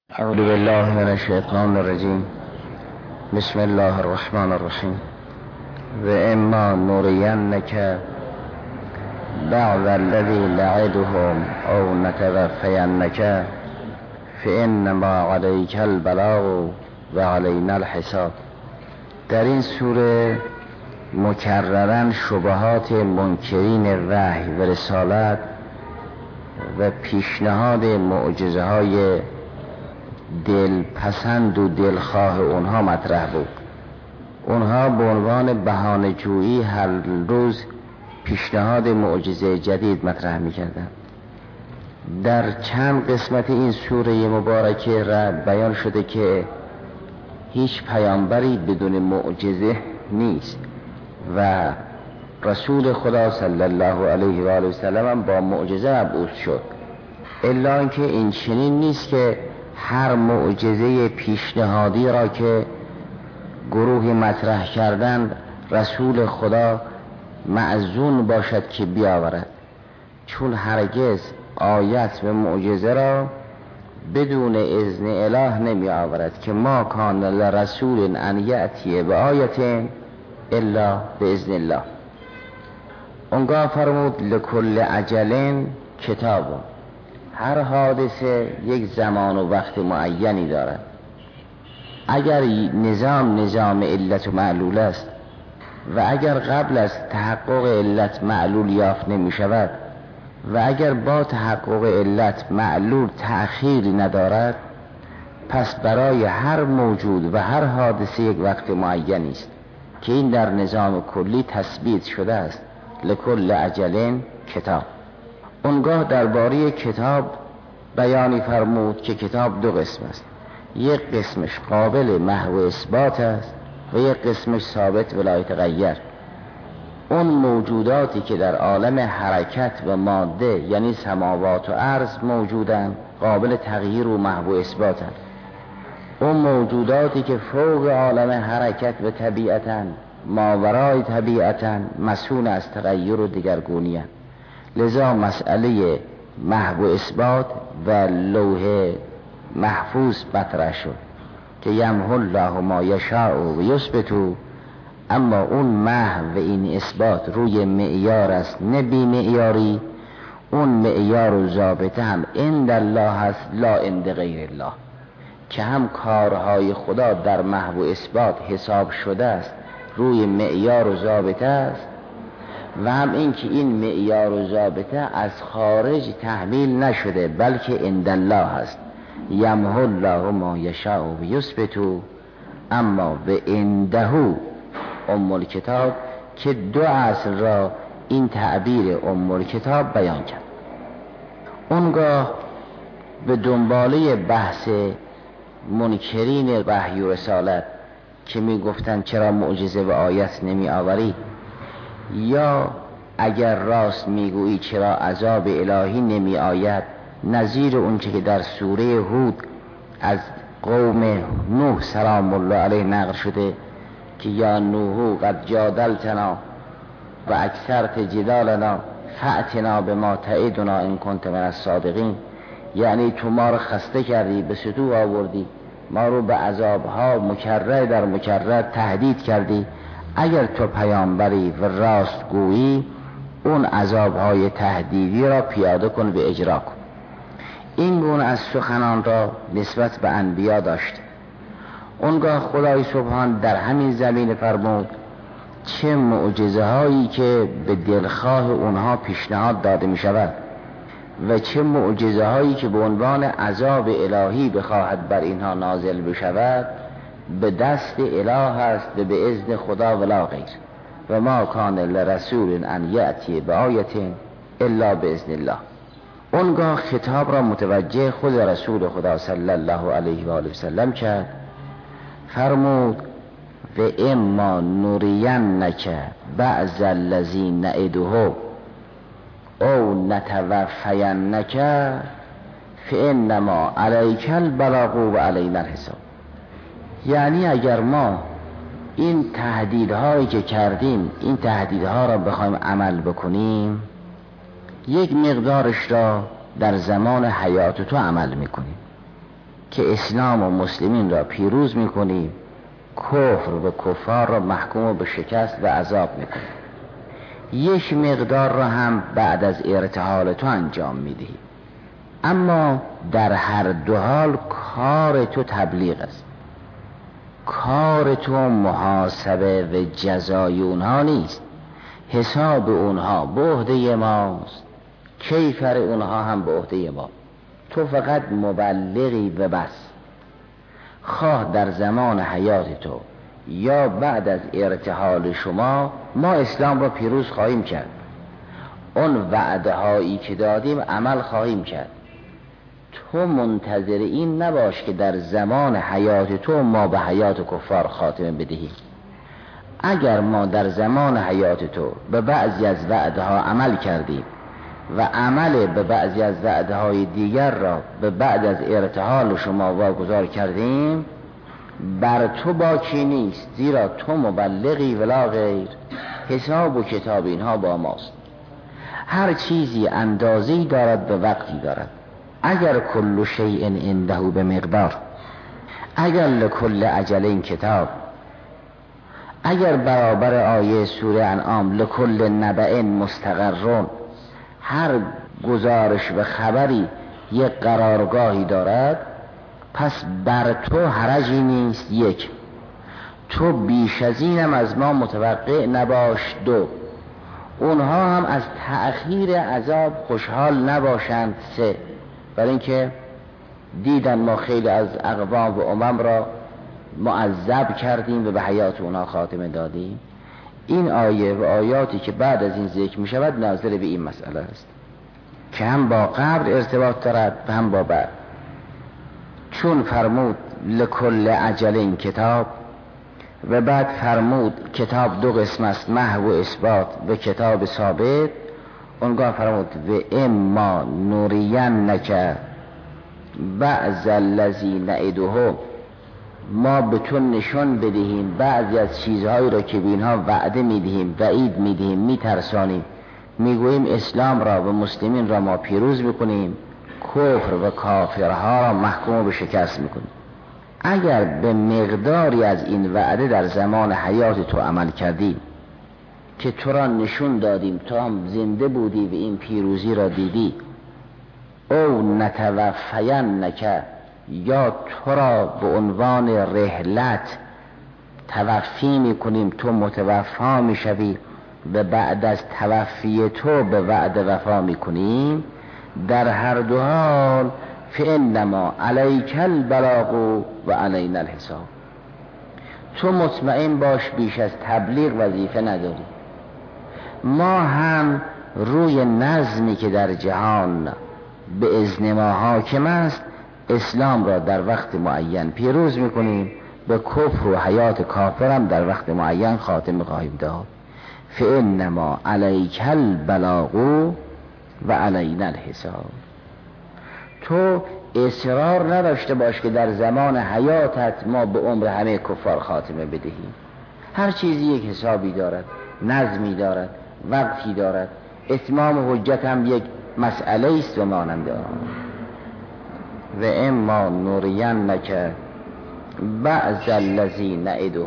اعوذ بالله من الشیطان الرجیم. بسم الله الرحمن الرحیم. و اما نرینک بعض الذی نعدهم او نتوفینک فانما علیک البلاغ و علینا الحساب. در این سوره مکررن شبهات منکرین وحی و رسالت و پیشنهاد معجزه های دلپسند و دلخواه اونها مطرح بود. اونها به عنوان بهانه جویی هر روز پیشنهاد معجزه جدید مطرح می‌کردند. در چند قسمت این سوره مبارکه را بیان شده که هیچ پیامبری بدون معجزه نیست و رسول خدا صلی الله علیه و آله و سلم با معجزه مبعوث شد، الا اینکه این چنین نیست که هر معجزه پیشنهادی را که گروهی مطرح کردند رسول خدا معزون باشد که بیاورد، چون هرگز آیت و معجزه را بدون اذن اله نمی آورد که ما کان لرسول ان یأتی بآیة الا باذن الله. اونگاه فرمود لکل اجل کتاب. هر حادثه یک زمان و وقت معینی دارد. اگر نظام علت و معلول است و اگر قبل از تحقق علت معلول یافت نمی شود و اگر با تحقق علت معلول تأخیری ندارد، پس برای هر موجود و هر حادثه یک وقت معینی است که این در نظام کلی تثبیت شده است. لکل اجل کتاب. اونگاه درباره کتاب بیانی فرمود که کتاب دو قسم است. یک قسمش قابل محو اثبات است و یک قسمش ثابت ولا یتغیر. اون موجوداتی که در عالم حرکت و ماده یعنی سماوات و ارض موجودند قابل تغییر و محو اثباتند. اون موجوداتی که فوق عالم حرکت و طبیعتند ماورای طبیعتند مسئول از تغییر و دگرگونی‌اند. لذا مسئله محو اثبات و لوح محفوظ مطرح شد که یمحو الله ما یشاء و یثبت، اما اون محو و این اثبات روی معیار است نه بی معیاری. اون معیار و ضابطه هم عند الله است لا عند غیر الله، که هم کارهای خدا در محو اثبات حساب شده است روی معیار و ضابطه است و هم این که این معیار و ضابطه از خارج تحمیل نشده بلکه عند الله است. یمحو الله ما یشاء و یثبت، اما به عنده ام الکتاب که دو اصل را این تعبیر ام الکتاب بیان کرد. اونگاه به دنباله بحث منکرین وحی و رسالت که می گفتن چرا معجزه و آیت نمی آوری، یا اگر راست میگویی چرا عذاب الهی نمی آید، نظیر اون که در سوره هود از قوم نوح سلام الله علیه نقل شده که یا نوح قد جادلتنا و اکثرت جدالنا فأتنا بما تعدنا ان کنت من الصادقین. یعنی تو ما رو خسته کردی، به ستوه آوردی، ما رو به عذابها مکرر در مکرر تهدید کردی. اگر تو پیامبری و راست گویی اون عذابهای تهدیدی را پیاده کن و اجرا کن. این گونه از سخنان را نسبت به انبیا داشت. اونگاه خدای سبحان در همین زمین فرمود چه معجزه هایی که به دلخواه اونها پیشنهاد داده می شود و چه معجزه هایی که به عنوان عذاب الهی بخواهد بر اینها نازل بشود به دست اله است و به اذن خدا ولا غیر. و ما کان لرسول ان یأتی بآیة الا باذن الله. اونگاه خطاب را متوجه خود رسول خدا صلی الله علیه و آله و سلم کرد. فرمود و اما نرینک بعض الذی نعده او نتوفینک فانما علیک البلاغ و علینا الحساب. یعنی اگر ما این تهدیدهایی که کردیم این تهدیدها را بخوایم عمل بکنیم، یک مقدارش را در زمان حیات تو عمل میکنیم که اسلام و مسلمین را پیروز میکنیم، کفر و کفار را محکوم و به شکست و عذاب میکنیم. یک مقدار را هم بعد از ارتحال تو انجام میدهی، اما در هر دو حال کار تو تبلیغ است. کار تو محاسبه و جزای اونها نیست. حساب اونها به عهده ماست، کیفر اونها هم به عهده ما. تو فقط مبلغی و بس. خواه در زمان حیات تو یا بعد از ارتحال شما، ما اسلام را پیروز خواهیم کرد. اون وعده هایی که دادیم عمل خواهیم کرد. تو منتظر این نباش که در زمان حیات تو ما به حیات کفار خاتمه بدهیم. اگر ما در زمان حیات تو به بعضی از وعده ها عمل کردیم و عمل به بعضی از وعده های دیگر را به بعد از ارتحال شما واگذار کردیم، بر تو باکی نیست، زیرا تو مبلغی ولا غیر. حساب و کتاب اینها با ماست. هر چیزی اندازه‌ای دارد به وقتی دارد. اگر کل شیء عنده به مقدار، اگر لکل اجل کتاب، اگر برابر آیه سوره انعام لکل نبأ مستقرون، هر گزارش و خبری یک قرارگاهی دارد، پس بر تو حرجی نیست. یک، تو بیش از اینم از ما متوقع نباش. دو، اونها هم از تأخیر عذاب خوشحال نباشند. سه، برای اینکه دیدن ما خیلی از اقوام و امم را معذب کردیم و به حیات اونها خاتمه دادیم. این آیه و آیاتی که بعد از این ذکر می شود ناظر به این مسئله است که هم با قبر ارتباط دارد و هم با بعد. چون فرمود لکل اجل کتاب و بعد فرمود کتاب دو قسم است، محو و اثبات و کتاب ثابت، اونگاه فرمود و اما نورینک بعض الذی نعدهم، ما به تو نشان بدهیم بعضی از چیزهایی را که به اینها وعده میدهیم، وعید میدهیم، میترسانیم، میگوییم اسلام را و مسلمین را ما پیروز میکنیم، کفر و کافرها را محکوم به شکست میکنیم. اگر به مقداری از این وعده در زمان حیات تو عمل کردی که تو را نشون دادیم، تو هم زنده بودی و این پیروزی را دیدی، او نتوفینک، یا تو را به عنوان رحلت توفی میکنیم، تو متوفا میشوی و بعد از توفی تو به وعده وفا میکنیم، در هر دو حال فانما علیک البلاغ و علینا الحساب. تو مطمئن باش بیش از تبلیغ وظیفه نداری. ما هم روی نظمی که در جهان به اذن ما حاکم است اسلام را در وقت معین پیروز میکنیم، به کفر و حیات کافر هم در وقت معین خاتمه خواهیم داد. فانما علیک البلاغ و علینا الحساب. تو اصرار نداشته باش که در زمان حیاتت ما به عمر همه کفار خاتمه بدهیم. هر چیزی یک حسابی دارد، نظمی دارد، وقتی دارد. اتمام حجت هم یک مسئله است و مانند آن. و اما نورینک بعض الذی نعده،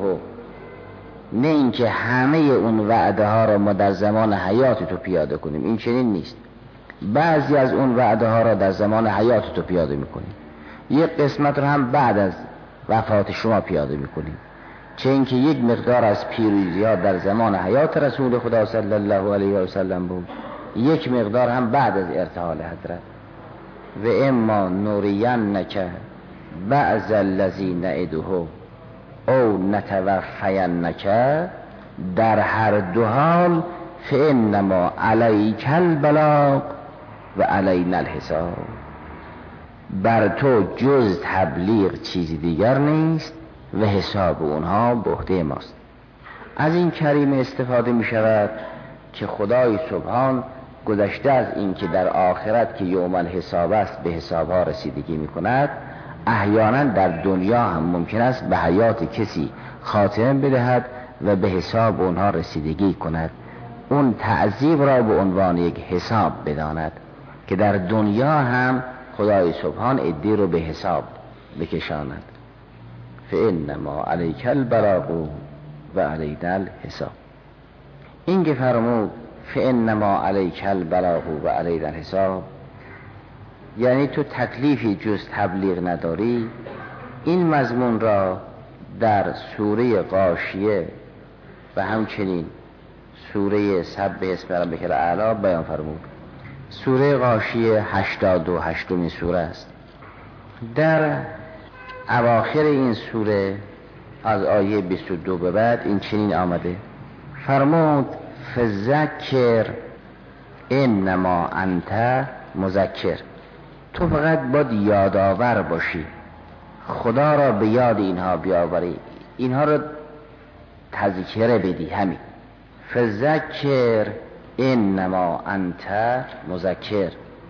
نه اینکه همه اون وعده ها را ما در زمان حیات تو پیاده کنیم، این چنین نیست. بعضی از اون وعده ها را در زمان حیات تو پیاده میکنیم، یک قسمت را هم بعد از وفات شما پیاده میکنیم. چه اینکه یک مقدار از پیروزی ها در زمان حیات رسول خدا صلی الله علیه و سلم بود، یک مقدار هم بعد از ارتحال حضرت. و اما نورینک بعض الذی نعده او نتوفینک، در هر دو حال فانما علیک البلاغ و علینا الحساب. بر تو جز تبلیغ چیزی دیگر نیست و حساب اونها به عهده ماست. از این کریمه استفاده می شود که خدای سبحان گذشته از این که در آخرت که یوم الحساب است به حسابها رسیدگی می کند، احیانا در دنیا هم ممکن است به حیات کسی خاتمه بدهد و به حساب اونها رسیدگی کند. اون تعذیب را به عنوان یک حساب بداند که در دنیا هم خدای سبحان عدی رو به حساب بکشاند. فانما علیک البلاغ و علینا الحساب. این که فرمود فانما علیک البلاغ و علینا الحساب، یعنی تو تکلیفی جز تبلیغ نداری. این مضمون را در سوره غاشیه و همچنین سوره سبح اسم ربک الاعلی بیان فرمود. سوره غاشیه 88مین سوره است. در اواخر این سوره از آیه 22 به بعد این چنین آمده، فرمود فذکر انما انت مذکر. تو فقط باید یادآور باشی، خدا را به یاد اینها بیاوری، اینها را تذکره بدی. همین فذکر انما انت مذکر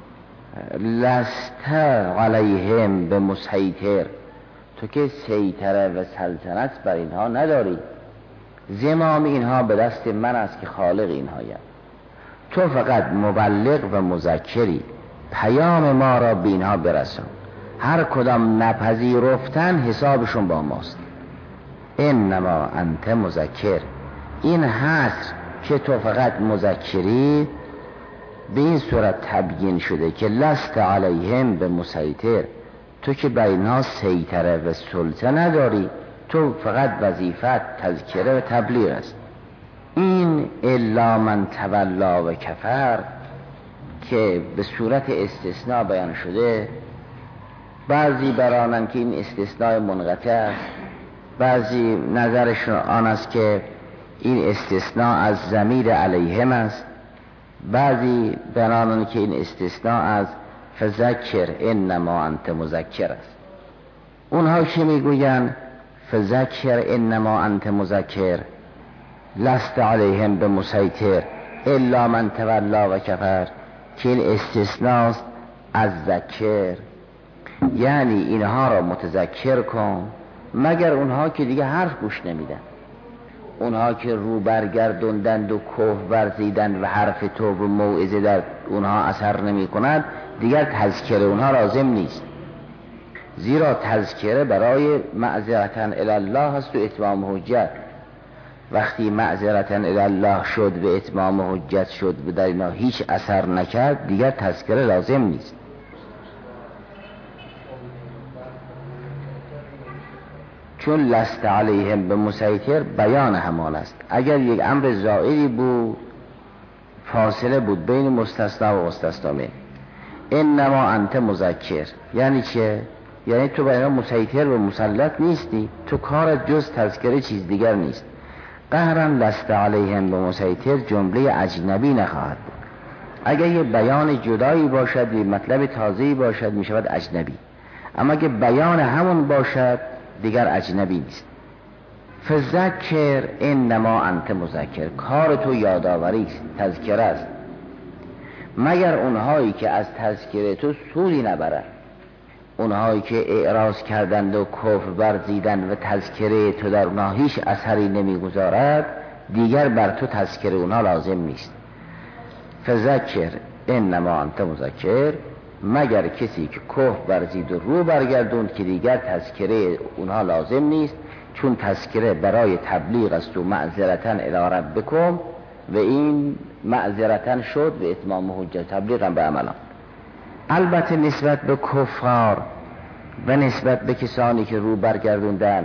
لست علیهم بمسیطر. تو که سیطره و سلطنت بر اینها نداری، زمام اینها به دست من است که خالق اینهایم. تو فقط مبلغ و مذکری، پیام ما را به اینها برسان. هر کدام نپذیرفتن حسابشون با ماست. انما انت مذکر، این حصر که تو فقط مذکری به این صورت تبیین شده که لست علیهم به مسیطر، تو که بر اینها سیطره و سلطه نداری، تو فقط وظیفت تذکره و تبلیغ است. این الا من تولا و کفر که به صورت استثناء بیان شده، بعضی برانن که این استثناء منقطع است، بعضی نظرشون آن است که این استثناء از ضمیر علیهم است، بعضی برانن که این استثناء از فذکر انما انت مذکر است. اونها که میگوین فذکر انما انت مذکر لست علیهم بمسیطر الا من تولا و کفر، که این استثناء است از ذکر، یعنی اینها را متذکر کن مگر اونها که دیگه حرف گوش نمیدن، اونها که رو برگردوندند و کوه ورزیدند و حرف تو و موعظه در اونها اثر نمی کند، دیگر تذکره اونها لازم نیست. زیرا تذکره برای معذرتاً الی الله است و اتمام حجت. وقتی معذرتاً الی الله شد و اتمام حجت شد و در اینا هیچ اثر نکرد، دیگر تذکره لازم نیست. چون لست علیهم به مسیطر بیان همان است. اگر یک امر زائری بود، فاصله بود بین مستثنا و مستثنا منه. انما انت مذکر یعنی چه؟ یعنی تو برای مسیطر و مسلط نیستی، تو کارت جز تذکره چیز دیگر نیست. قهرا لست علیهم به مسیطر جمله اجنبی نخواهد بود. اگر یه بیان جدایی باشد، یه مطلب تازه‌ای باشد، می شود اجنبی. اما اگه بیان همون باشد دیگر اجنبی نیست. فذکر انما انت مذکر، کار تو یادآوری است، تذکره است. مگر اونهایی که از تذکره تو سودی نبرند، اونهایی که اعراض کردند و کفر ورزیدند و تذکره تو در اونها هیچ اثری نمیگذارد، دیگر بر تو تذکره اونها لازم نیست. فذکر انما انت مذکر، مگر کسی که کفر ورزید و رو برگردوند که دیگر تذکره اونها لازم نیست، چون تذکره برای تبلیغ است و معذرتاً الی ربکم، و این معذرتاً شد و اتمام حجت تبلیغ هم به عملان. البته نسبت به کفار و نسبت به کسانی که رو برگردوندن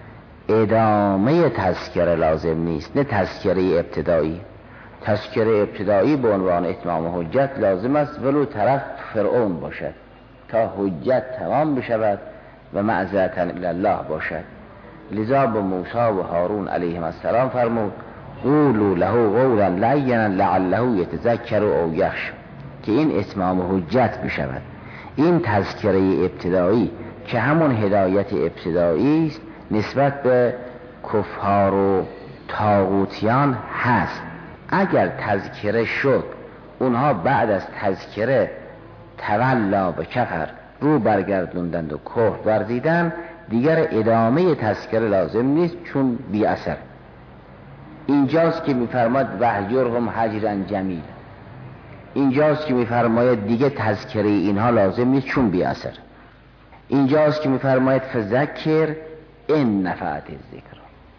ادامه تذکره لازم نیست، نه تذکره ابتدایی. تذکره ابتدایی به عنوان اتمام حجت لازم است، ولو طرف فرعون باشد، تا حجت تمام بشود و معذرتاً الی الله باشد. لذا به موسی و هارون علیهم السلام فرمود قولوا له قولا لینا لعله یتذکر او یخشی، که این اتمام حجت بشود. این تذکره ابتدایی که همون هدایت ابتدایی است نسبت به کفار و طاغوتیان هست. اگر تذکره شد، اونها بعد از تذکره تولا به کفر، رو برگردوندند و کفر ورزیدند، دیگر ادامه تذکره لازم نیست، چون بی اثر. اینجاست که میفرماد وهجرهم هجرا جمیل، اینجاست که میفرماید دیگه تذکره اینها لازم نیست چون بی اثر. اینجاست که میفرماید فذکر ان نفعت الذکر،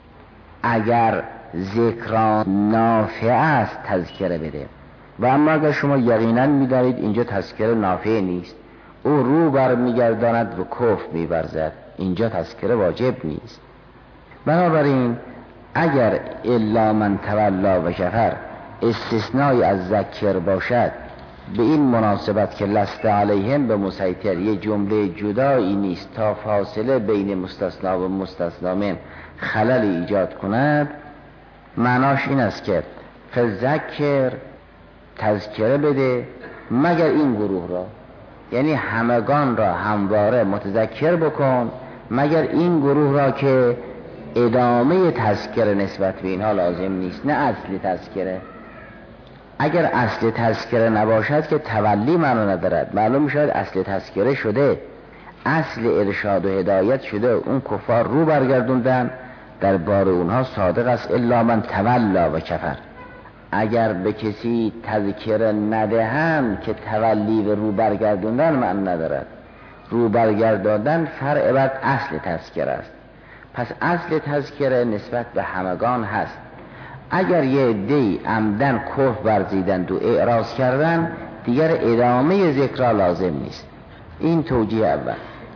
اگر ذکران نافع است تذکره بده. و اما اگر شما یقینا میدانید اینجا تذکره نافع نیست، او رو بر میگرداند و کفر میورزد، اینجا تذکره واجب نیست. بنابراین اگر الا من تولا و کفر استثنایی از ذکر باشد، به این مناسبت که لست علیهم به مسیطر یه جمله جدایی نیست تا فاصله بین مستثنا و مستثنا من خلل ایجاد کند، معناش این است که فذکر تذکره بده مگر این گروه را، یعنی همگان را همواره متذکر بکن مگر این گروه را که ادامه تذکره نسبت به اینها لازم نیست، نه اصل تذکره. اگر اصل تذکره نباشد که تولی معنی ندارد. معلوم میشود اصل تذکره شده، اصل ارشاد و هدایت شده، اون کفار رو برگردوندن، در بار اونها صادق است الا من تولا و کفر. اگر به کسی تذکره ندهند که تولی و رو برگردوندن معنی ندارد. رو برگرداندن فرع بر اصل تذکره است. پس اصل تذکره نسبت به همگان هست. اگر یه عده‌ای عمدن کفر ورزیدند و اعراض کردن، دیگر ادامه ذکر لازم نیست. این توجیه اول.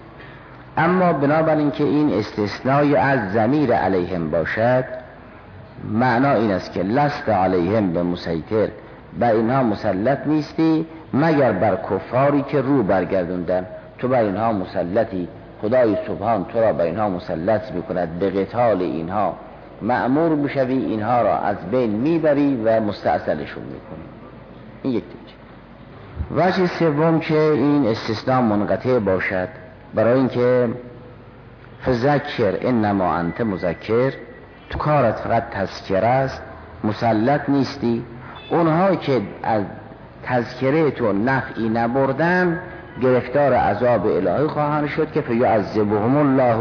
اما بنابراین که این استثنای از ضمیر علیهم باشد، معنا این است که لست علیهم به مسیطر، بر اینها مسلط نیستی مگر بر کفاری که رو برگردوندن. تو بر اینها مسلطی، خدای سبحان تو را بر اینها مسلط میکند، به قتال اینها مأمور میشوی، اینها را از بین میبری و مستأصلشون میکنی. این یک وجه. وجه سوم که این استثناء منقطع باشد، برای اینکه فذکر انما انت مذکر، تو کارت فقط تذکره است، مسلط نیستی. اونها که از تذکره تو نفعی نبردن گرفتار عذاب الهی خواهند شد که فیعذبهم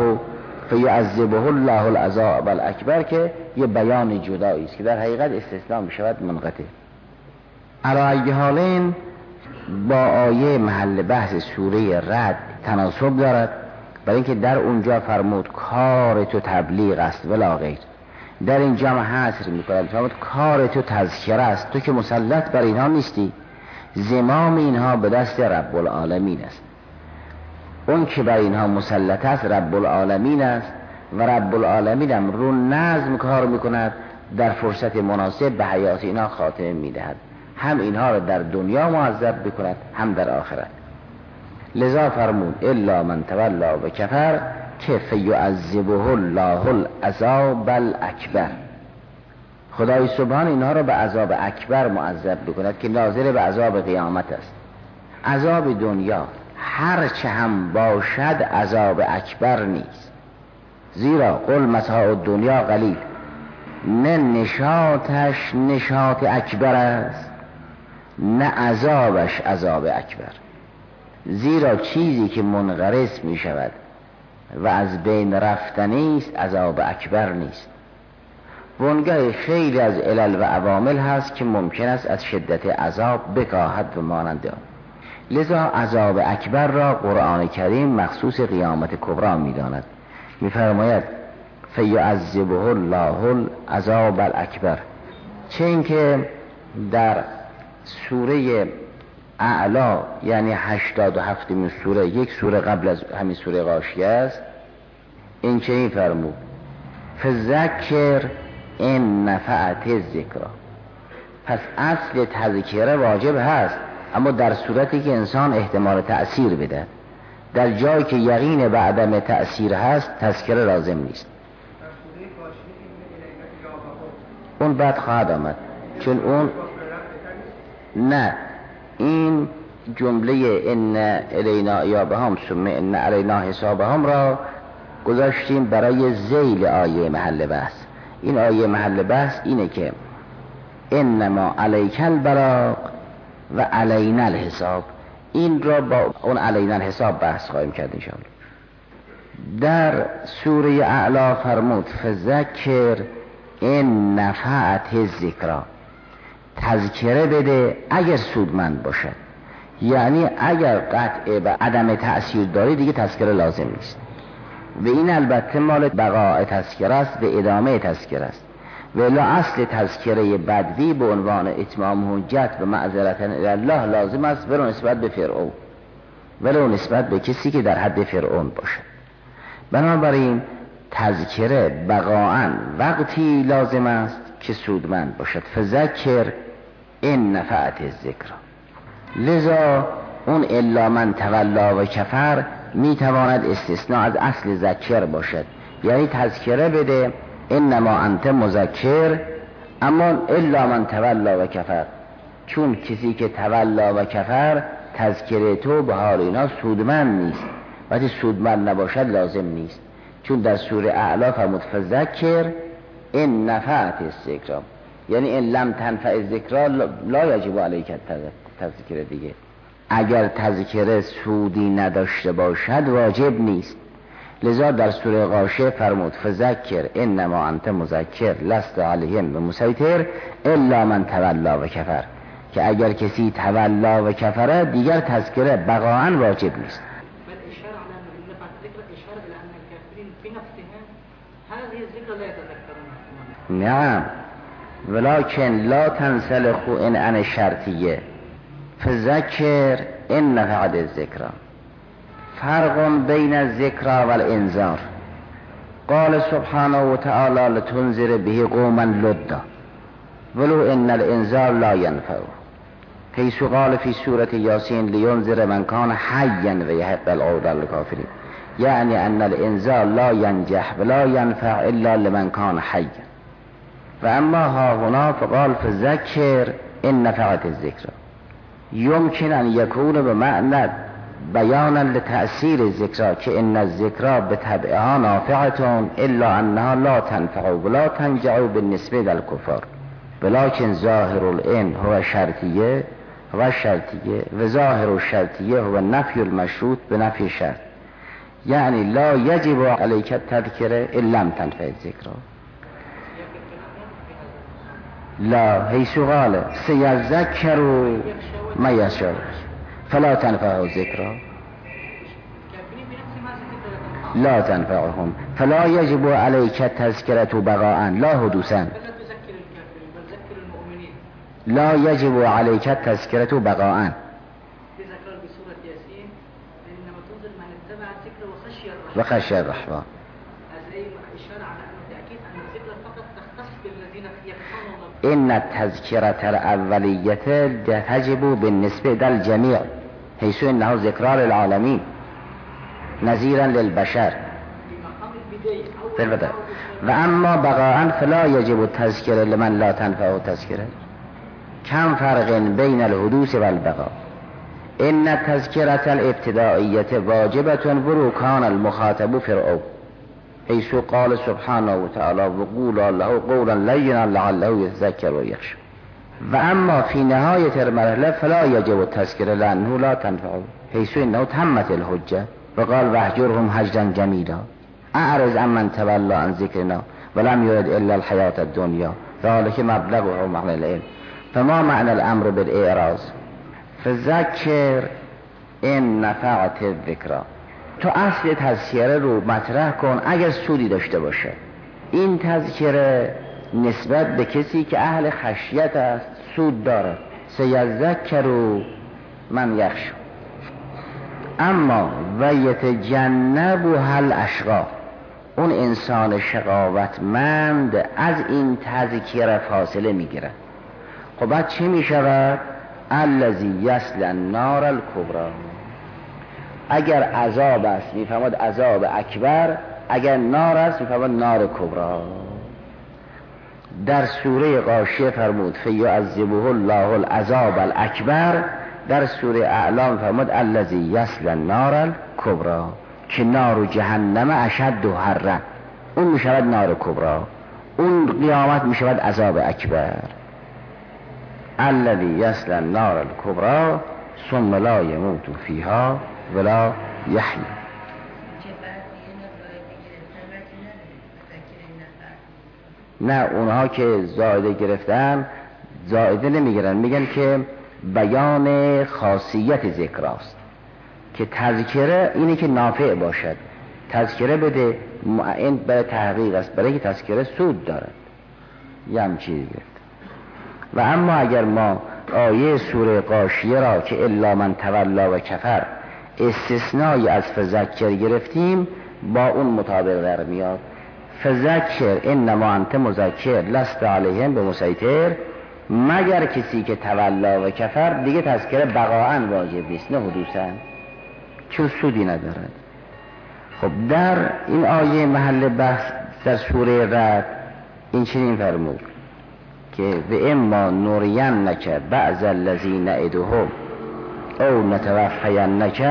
الله العذاب الاکبر، که یه بیان جدایی است که در حقیقت استثناء می شود منقطع. علی ای حالین با آیه محل بحث سوره رعد تناسب دارد، برای اینکه در اونجا فرمود کار تو تبلیغ است ولا غیر، در اینجا حصر می‌کند فرمود کار تو تذکره است، تو که مسلط بر اینها نیستی، زمام اینها به دست رب العالمین است. اون که بر اینها مسلط است رب العالمین است و رب العالمین هم رو نظم کار میکند، در فرصت مناسب به حیات اینها خاتمه میدهد، هم اینها را در دنیا معذب بکند هم در آخرت. لذا فرمود الا من تولا و کفر که فیعذبه الله العذاب الاکبر، خدای سبحان اینها را به عذاب اکبر معذب بکند که ناظر به عذاب قیامت است. عذاب دنیا هرچه هم باشد عذاب اکبر نیست، زیرا قل متاع دنیا قلیل، نه نشاطش نشاط اکبر است نه عذابش عذاب اکبر. زیرا چیزی که منغرس می شود و از بین رفتنی است عذاب اکبر نیست. وانگاه خیلی از علل و عوامل هست که ممکن است از شدت عذاب بکاهد و مانند آن. لذا عذاب اکبر را قرآن کریم مخصوص قیامت کبری می داند. می فرماید فیعذبه الله العذاب الاکبر، چه اینکه در سوره اعلا یعنی 87 من سوره، یک سوره قبل از همین سوره غاشیه است، این چه این فرمود فذکر ان نفعت الذکر. پس اصل تذکره واجب هست، اما در صورتی که انسان احتمال تأثیر بده. در جایی که یقین به عدم تأثیر هست تذکره لازم نیست. اون بعد خواهد آمد، چون اون نه، این جمله ان الینا ایابهم ثم ان علینا حسابهم را گذاشتیم برای ذیل آیه محل بحث. این آیه محل بحث اینه که انما علیک البلاغ و علینا الحساب، این را با اون علینا الحساب بحث خواهیم کرد انشاءالله. در سوره اعلا فرمود فذکر ان نفعت الذکر، تذکره بده اگر سودمند باشد. یعنی اگر قطع به عدم تأثیر داری دیگه تذکره لازم نیست. و این البته مال بقاء تذکره است، به ادامه تذکره است. ولی اصل تذکره بدوی به عنوان اتمام حجت و معذرت الله لازم است، ولو نسبت به فرعون، ولو نسبت به کسی که در حد فرعون باشه. بنابراین تذکره بقاءً وقتی لازم است که سودمند باشد. فذکر ان نفعت الذکر. لذا اون الا من تولا و کفر میتواند استثناء از اصل ذکر باشد، یعنی تذکره بده انما انت مذکر، اما الا من تولا و کفر، چون کسی که تولا و کفر تذکره تو به حال اینا سودمند نیست. وقتی سودمند نباشد لازم نیست، چون در سوره اعلی فرمود فذکر ان نفعت الذکر، یعنی ان لم تنفع الذکر لا یجب علیک تذکره دیگه. اگر تذکره سودی نداشته باشد واجب نیست. لذا در سوره غاشیه فرمود فذکر انما انت مذکر لست علیهم بمسیطر الا من تولا و کفر، که اگر کسی تولا و کفره دیگر تذکره بقاءً واجب نیست. نعم ولكن لا تنسلخ ان عن شرطیه فذکر ان نفعت الذکر. فرق بین الذکر والانذار. قال سبحانه وتعالى لتنذر به قوما لدا ولو ان الانذار لا ينفع، حيث قال في سورة ياسين لينذر من كان حيا ويحق العود للكافرين، يعني ان الانذار لا ينجح ولا ينفع الا لمن كان حيا. واما ها هنا فقال فذكر ان نفعت الذكر، يمكن ان يكون بمعنى بیانا لتأثیر الذکر که ان الذکر بطبعها نافعة الا انها لا تنفع ولا تنجع بالنسبه للكفار، ولكن ظاهر الان هو شرطیه و شرطیه و ظاهر الشرطیه هو نفی المشروط بنفی الشرط، یعنی لا یجب علیک التذکره ان لم تنفع الذکر. لا حیث قال سیذکر ما یشاء فلا تنفعه الذکر لا تنفعهم فلا يجب عليك التذكرة بقاءً لا حدوثاً. لا يجب عليك التذكرة بقاءً. وخشي الرحمن. إن التذكرة الأولية تجب بالنسبة للجميع حيث إنه ذكرى للعالمين نذيرا للبشر في البدء، وأما بقاءً فلا يجب التذكرة لمن لا تنفعه التذكرة. كم فرق بين الحدوث والبقاء. إن التذكرة الابتدائية واجبة ولو كان المخاطب فرعون، حيث قال سبحانه وتعالى وقولا له قولا لينا لعله يتذكر ويخشى. وأما في نهاية المرحلة فلا يجب التذكرة لأنه لا تنفعه حيث إنه تمت الحجة، وقال واهجرهم هجرا جميلا أعرض عمن تولى عن ذكرنا ولم يرد إلا الحياة الدنيا ذلك مبلغه معنى العلم. فما معنى الأمر بالإعراض؟ فذكر إن نفعت الذكرى. تو اصل تذکره رو مطرح کن اگر سودی داشته باشه. این تذکره نسبت به کسی که اهل خشیت است سود داره. سیذکر من یخشی. اما و یتجنبها الاشقا، اون انسان شقاوتمند از این تذکره فاصله میگیره. خب بعد چه میشود؟ الذی یصلی النار الکبری. اگر عذاب است میفهمد عذاب اکبر، اگر نار است میفهمد نار کبرا. در سوره غاشیه فرمود فیعذبه الله العذاب الاکبر، در سوره اعلام فرمود الذی یصلی النار الکبری که نار جهنم اشد حرا، اون میشود نار کبرا، اون قیامت میشود عذاب اکبر. الذی یصلی النار الکبری ثم لا یموت فیها ولا یحیی. نه اونها که زائده گرفتن زائده نمیگیرن، میگن که بیان خاصیت ذکراست که تذکره اینه که نافع باشد. تذکره بده این برای تحقیق است، برای که تذکره سود دارد یه همچی گرفت. و اما اگر ما آیه سوره غاشیه را که الا من تولا و کفر استثنایی از فذکر گرفتیم با اون مطابق در میاد. فذکر انما انت مذکر لست علیهم بمسیطر، مگر کسی که تولا و کفر دیگه تذکره بقاءً واجب نیست، نه حدوثاً، چون سودی ندارد. خب در این آیه محل بحث در سوره رعد این چنین فرمود که و اما نرینک بعض الذین نعدهم او نتوفینک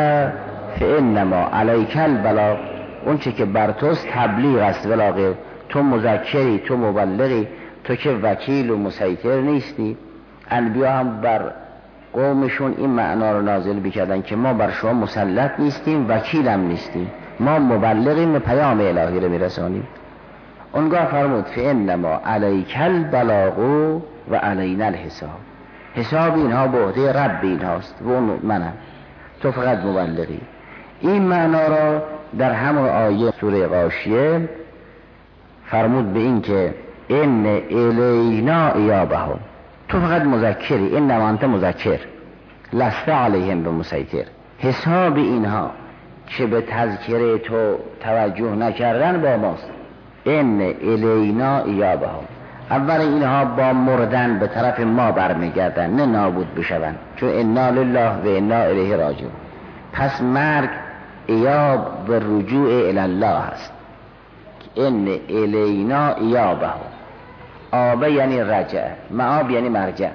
فانما علیک البلاغ. اون چه که بر توست تبلیغ است، ولاغه تو مذکری، تو مبلغی، تو که وکیل و مسیطر نیستی. انبیا هم بر قومشون این معنا رو نازل بکردن که ما بر شما مسلط نیستیم، وکیل هم نیستیم، ما مبلغیم، پیام الهی رو میرسانیم. اونگاه فرمود فانما علیک البلاغ و علینا الحساب. حساب اینها به عهده رب اینهاست و اون منم، تو فقط مبلغی. این معنا را در همون آیه سوره غاشیه فرمود به این که ان الینا ایابهم، تو فقط مذکری، انما انت مذکر لست علیهم بمسیطر. حساب اینها که به تذکره تو توجه نکردن با ماست. ان الینا ایابهم، اول اینها با مردن به طرف ما برمیگردن، نه نابود بشون، چون انا لله و انا الیه راجعون. پس مرگ ایاب و رجوع الی الله هست. ان الینا ایابهم، آبه یعنی رجع، معاب یعنی مرجع.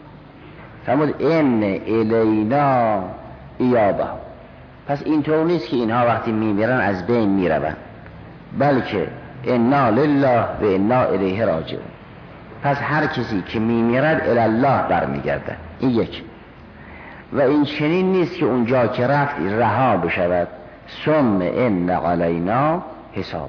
فرمود ان الینا ایابهم. پس اینطور نیست که اینها وقتی میمیرن از بین میرون، بلکه انا لله و انا الیه راجعون. پس هر کسی که میمیرد الی الله برمیگرده. این یک. و این چنین نیست که اونجا که رفت رها بشود. ثم ان علینا حسابهم.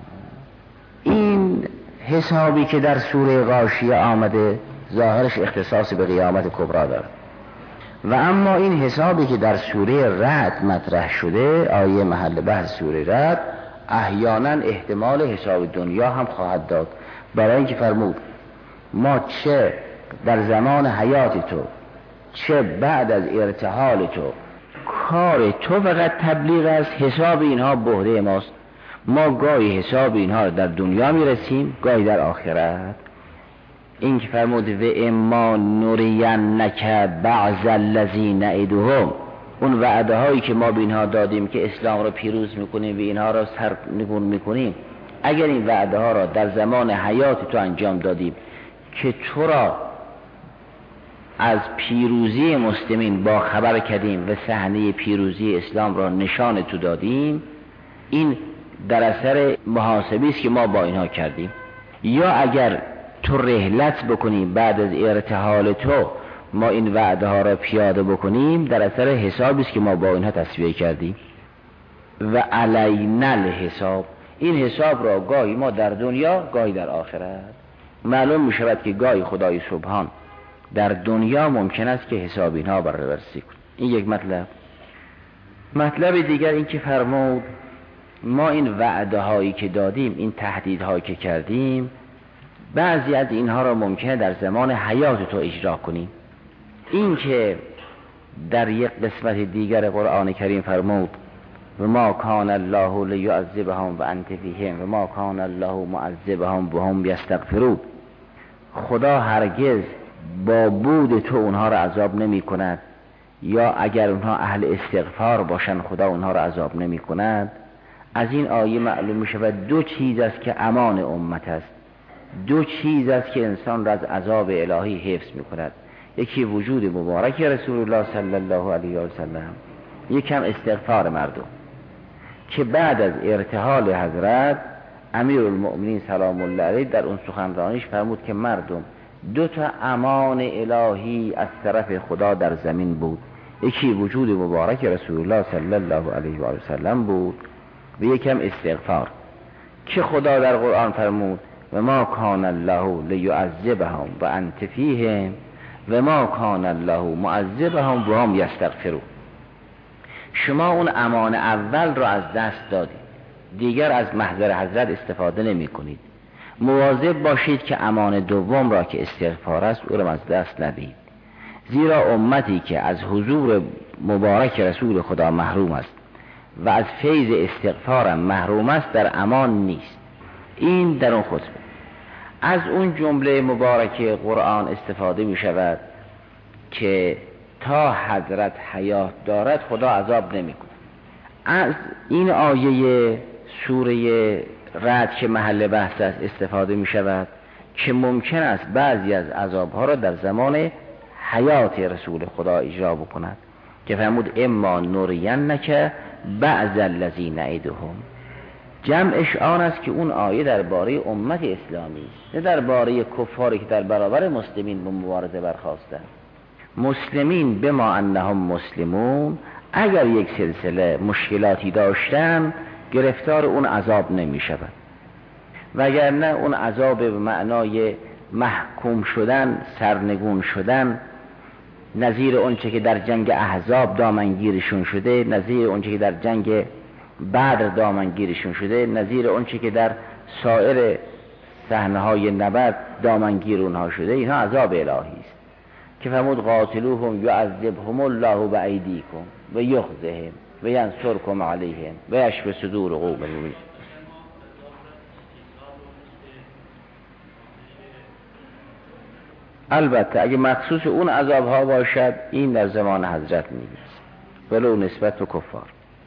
این حسابی که در سوره غاشیه آمده ظاهرش اختصاص به قیامت کبرا دارد. و اما این حسابی که در سوره رعد مطرح شده، آیه محل بحث سوره رعد، احیانا احتمال حساب دنیا هم خواهد داد. برای اینکه فرمود ما چه در زمان حیات تو چه بعد از ارتحال تو کار تو فقط تبلیغ است، حساب اینها به عهده ماست. ما گاهی حساب اینها رو در دنیا میرسیم، گاهی در آخرت. این که فرمود و اما نرینک بعض الذین نعدهم، اون وعده هایی که ما به اینها دادیم که اسلام رو پیروز میکنیم و اینها رو سرنگون میکنیم، اگر این وعده ها را در زمان حیات تو انجام دادیم که تو را از پیروزی مسلمین با خبر کردیم و صحنه پیروزی اسلام را نشان تو دادیم، این در اثر محاسبی است که ما با اینها کردیم. یا اگر تو رحلت بکنیم بعد از ارتحال تو ما این وعده ها را پیاده بکنیم، در اثر حسابی است که ما با اینها تصفیه کردیم. و علینا الحساب، این حساب را گاهی ما در دنیا گاهی در آخرت. معلوم می شود که گاهی خدای سبحان در دنیا ممکن است که حساب اینها بررسی کنه. این یک مطلب. مطلب دیگر این که فرمود ما این وعده هایی که دادیم، این تهدید هایی که کردیم، بعضی از اینها را ممکنه در زمان حیات تو اجرا کنیم. این که در یک قسمت دیگر قرآن کریم فرمود و ما کان الله لیعذبهم و انت فیهم و ما کان الله معذبهم و هم یستغفرون. خدا هرگز با بود تو اونها را عذاب نمی کند، یا اگر اونها اهل استغفار باشن خدا اونها را عذاب نمی کند. از این آیه معلوم می شود دو چیز است که امان امت است، دو چیز است که انسان را از عذاب الهی حفظ می کند. یکی وجود مبارک رسول الله صلی الله علیه و سلم، یکم استغفار مردم که بعد از ارتحال حضرت امیرالمؤمنین سلام الله علیه در اون سخنرانیش فرمود که مردم دو تا امان الهی از طرف خدا در زمین بود، یکی وجود مبارک رسول الله صلی الله علیه و سلم بود و یکم استغفار که خدا در قرآن فرمود و ما کان الله لیعذبهم و انت فیهم و ما کان الله معذبهم و هم یستغفرون. شما اون امان اول را از دست دادید، دیگر از محضر حضرت استفاده نمی کنید. مواظب باشید که امان دوم را که استغفار است او را از دست ندید، زیرا امتی که از حضور مبارک رسول خدا محروم است و از فیض استغفارم محروم است در امان نیست. این در اون خطبه. از اون جمله مبارک قرآن استفاده می شود که تا حضرت حیات دارد خدا عذاب نمی کند. از این آیه سوره رعد که محل بحث است استفاده می شود که ممکن است بعضی از عذابها را در زمان حیات رسول خدا اجرا بکند، که فرمود اما نرینک بعض الذی نعدهم. جمعش آن است که اون آیه درباره امت اسلامی است، نه درباره کفاری که در برابر مسلمین به مبارزه برخاستند. مسلمین بما انهم مسلمون اگر یک سلسله مشکلاتی داشتن گرفتار اون عذاب نمی شود، وگرنه اون عذاب به معنای محکوم شدن، سرنگون شدن، نظیر اونچه که در جنگ احزاب دامنگیرشون شده، نظیر اونچه که در جنگ بدر دامنگیرشون شده، نظیر اونچه که در سایر صحنه‌های نبرد دامنگیر اونها شده، اینها عذاب الهی است که فرمود قاتلوهم یعذبهم الله بایدیکم و یخزهم و ینصرکم علیهم و یشفی صدور قوم مؤمنین. البته اگه مخصوص اون عذاب ها باشد این در زمان حضرت نیست، ولو نسبت به کفار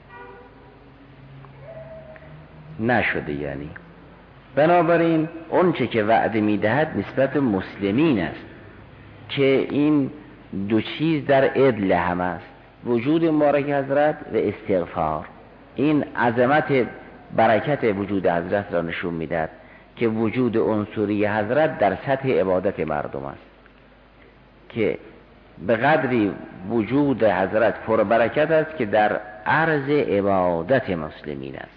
نشده. یعنی بنابراین اون چه که وعده میدهد نسبت مسلمین است که این دو چیز در عدل هم است، وجود مبارک حضرت و استغفار. این عظمت برکت وجود حضرت را نشون میدهد که وجود عنصری حضرت در سطح عبادت مردم است، که به قدری وجود حضرت پر برکت است که در عرض عبادت مسلمین است.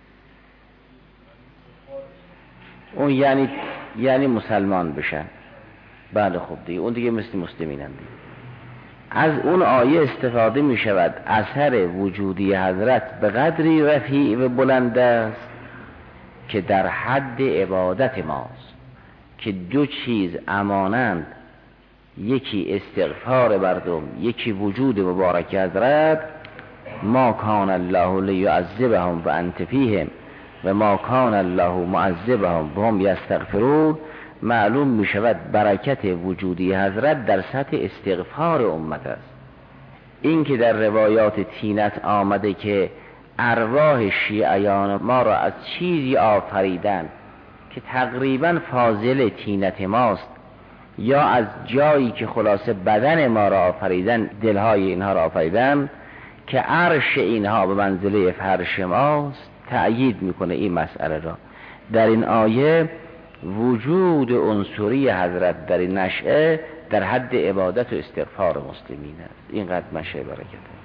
اون یعنی مسلمان بشن. بله خب دیگه اون دیگه مثل مسلمین هم دیگه. از اون آیه استفاده می شود اثر وجودی حضرت به قدری رفیع و بلند است که در حد عبادت ماست، که دو چیز امانند، یکی استغفار مردم، یکی وجود مبارک حضرت. ما کان الله لیعذبهم و انت فیهم و ما کان الله معذبهم و هم یستغفرون. معلوم می شود برکت وجودی حضرت در سطح استغفار امت است. این که در روایات طینت آمده که ارواح شیعیان ما را از چیزی آفریدن که تقریبا فاضل طینت ماست، یا از جایی که خلاصه بدن ما را آفریدن، دلهای اینها را آفریدن، که عرش اینها به منزله فرش ماست، تأیید میکنه این مسئله را. در این آیه وجود عنصری حضرت در این نشأه در حد عبادت و استغفار مسلمین است. اینقدر نشأه برکت است.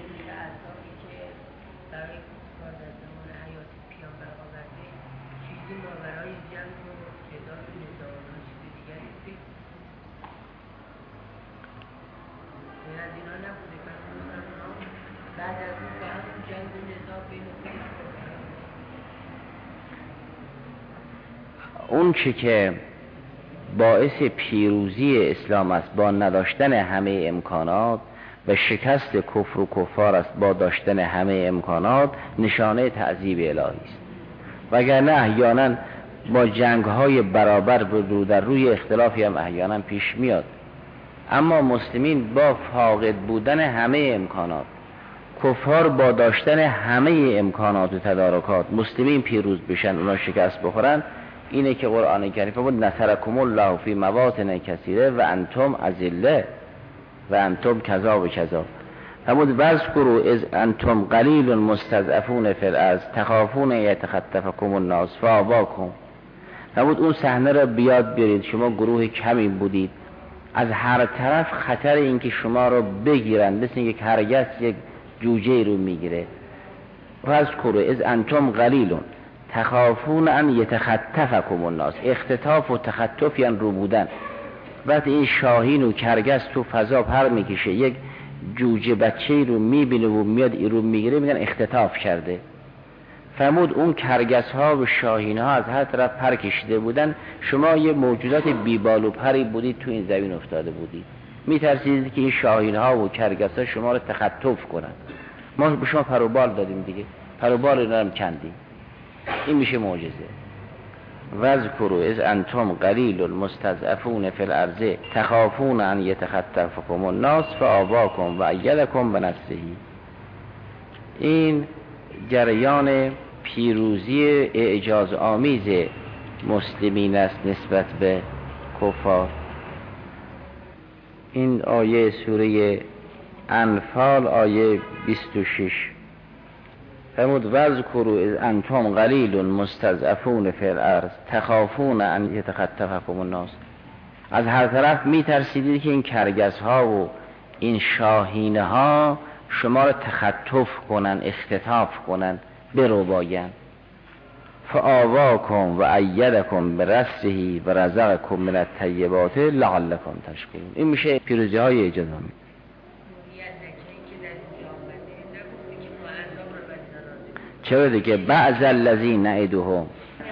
اون چه که باعث پیروزی اسلام است با نداشتن همه امکانات و شکست کفر و کفار است با داشتن همه امکانات، نشانه تعذیب الهی است. وگرنه احیانا با جنگ‌های برابر رو در روی اختلافی هم احیانا پیش میاد، اما مسلمین با فاقد بودن همه امکانات، کفار با داشتن همه امکانات و تدارکات، مسلمین پیروز بشن، اونا شکست بخورن. اینه که قرآن کریم فرمود نصرکم الله فی مواطن کثیره و انتم اذله و انتم کذا و کذا. فرمود واذکروا اذ انتم قلیل مستضعفون فی الارض تخافون یتخطفکم الناس فآواکم. فرمود اون صحنه را بیاد بیارید، شما گروه کمی بودید، از هر طرف خطر این که شما رو بگیرن، مثل یک هرگس یک جوجه رو میگیره. واذکروا اذ انتم قلیل تخافون ان یتخطفکم الناس. اختطاف و تخطف یعنی رو بودن. وقتی این شاهین و کرگس تو فضا پر میکشه، یک جوجه بچه رو میبینه و میاد این رو میگیره، میگن اختطاف کرده. فرمود اون کرگس ها و شاهین ها از هر طرف پر کشیده بودن، شما یه موجودات بیبال و پری بودید تو این زمین افتاده بودید، میترسیدید که این شاهین ها و کرگس ها شما رو تخطف کنن. ما به شما پر و بال دادیم دیگه، پر و بال رو هم کندیم. این میشه معجزه. واذکروا اذ انتم قلیل مستضعفون فی الارض تخافون ان یتخطفکم الناس فآواکم و ایدکم بنصره. این جریان پیروزی اعجاز آمیز مسلمین است نسبت به کفار. این آیه سوره انفال آیه 26 فرمود واذکروا اذ انتم قلیل مستضعفون فی الارض تخافون ان یتخطفکم الناس. از هر طرف میترسیدید که این کرگس ها و این شاهینه ها شما را تخطف کنن، اختطاف کنن، برباین. فآواکم و ایدکم برسله و رزقکم من الطیبات لعلکم تشکرون. این میشه پیروزی های اعجاز آمیز. چرا دیگه بعض الذین نعدهم،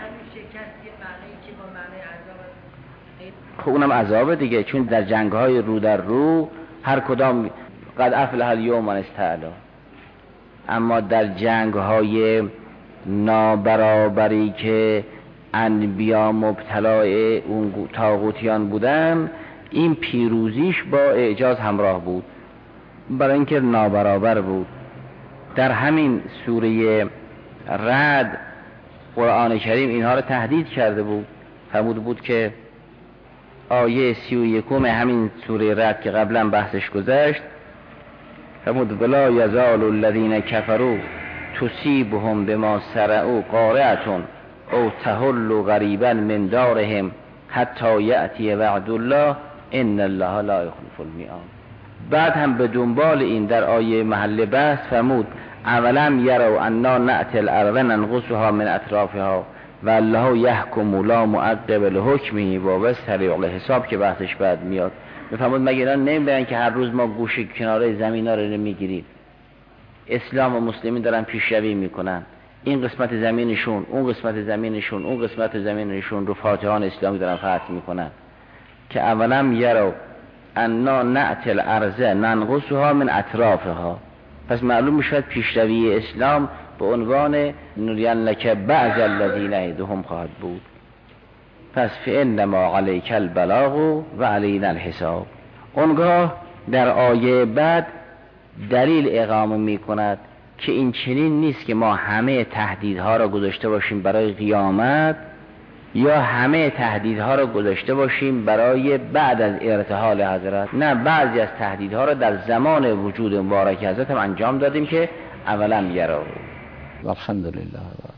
خب اونم عذابه دیگه، چون در جنگ های رو در رو هر کدام قد افلح الیوم من استعلا، اما در جنگ های نابرابری که انبیا مبتلای اون طاغوتیان بودن، این پیروزیش با اعجاز همراه بود، برای اینکه نابرابر بود. در همین سوره رعد قرآن کریم اینها رو تهدید کرده بود. فرموده بود که آیه 31 همین سوره رعد که قبلا بحثش گذشت، فرمود ولا یزال الذین کفروا تصیبهم بما صنعوا قارعة او تحل غریبا من دارهم حتی یأتی وعد الله ان الله لا یخلف المیعاد. بعد هم به دنبال این در آیه محل بحث فرمود اولم یروا انا نأتی الارض ننقصها من اطرافها و الله یحکم لا معقب لحکمه و سریع الحساب که بحثش بعد میاد. میفرمود مگه اینا نمیبینن که هر روز ما گوشه کناره زمین ها رو میگیریم، اسلام و مسلمین دارن پیشروی میکنن، این قسمت زمینشون، اون قسمت زمینشون، اون قسمت زمینشون رو فاتحان اسلامی دارن فتح میکنن. که اولم یروا انا نأتی الارض ننقصها من اطرافها، پس معلوم میشود پیشروی اسلام به عنوان نرینک بعض الذین نعدهم خواهد بود. پس فانما علیک البلاغ و علینا الحساب. اونگاه در آیه بعد دلیل اقامه میکند که این چنین نیست که ما همه تهدیدها را گذاشته باشیم برای قیامت یا همه تهدیدها را گذاشته باشیم برای بعد از ارتحال حضرت. نه، بعضی از تهدیدها را در زمان وجود مبارک حضرت هم انجام دادیم که اولم یروا. الحمدلله.